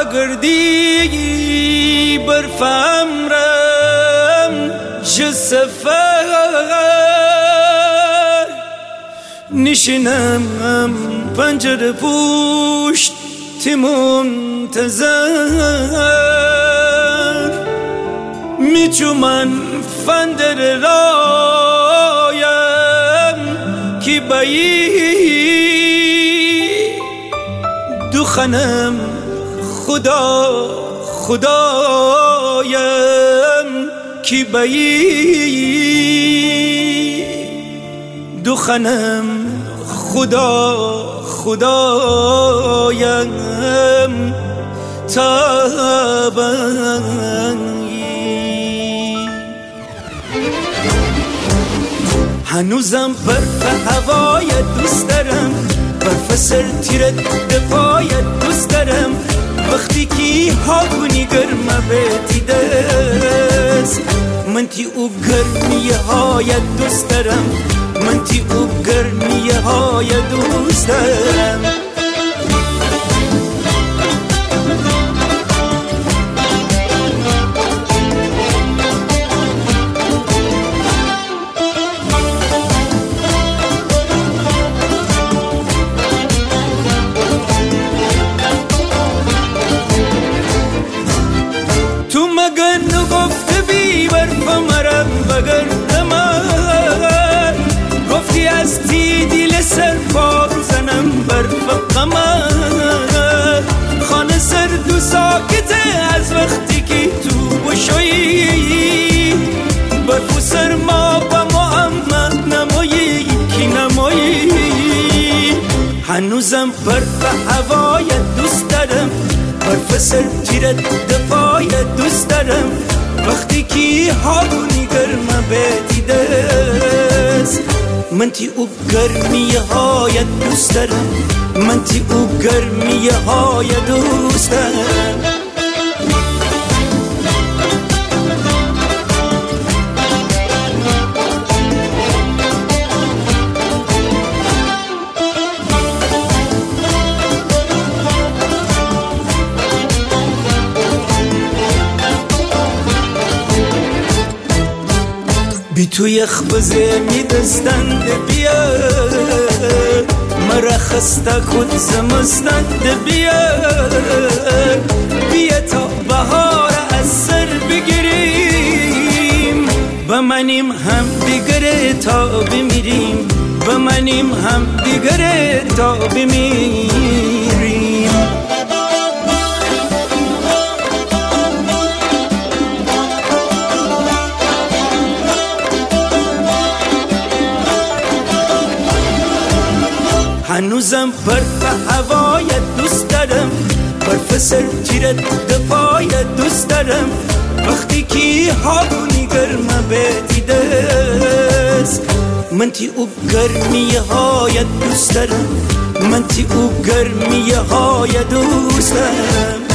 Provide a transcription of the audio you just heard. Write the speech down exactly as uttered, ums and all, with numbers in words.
گردی برفم رم ج سفر نشینم پنجره پوشت تی منتظر میچومن فندر رایم کی بایی دو خنم خدا خدایم کی بایی دو خنم خدا خدایم تابایی هنوزم برف هوای دوست دارم برف سر تیرت دفاعت دوست دارم وقتی کی هاگونی گرمه بیدیده است من تی او گرمیه های دوست دارم من تی او گرمیه های دوست دارم تو مگر نگفته بی برف مرم بگرد من گفتی از تی دیل سر پا زنم برف قمر خانه سرد و ساکته از وقتی که تو بشویی برف و سرما با محمد نمایی کی نمایی هنوزم برف هوای دوست دارم برف سر تیرت دفاع دوست دارم وقتی کی هاگونی گرمه بیدیده است من تی او گرمیه های دوست دارم من تی او گرمیه های دوست دارم بی تو یخ بزه می دستند بیا مرا خسته کن زمستند بیا بیا تا بهار از سر بگیریم بمانیم هم دیگره تا بمیریم بمانیم هم دیگره تا بمیریم هنوزم برف هوای دوست دارم برف سر تیرت دفاع دوست دارم وقتی کی هاگونی گرمه بیدیده است من تی او گرمیه های دوست دارم من تی او گرمیه های دوست دارم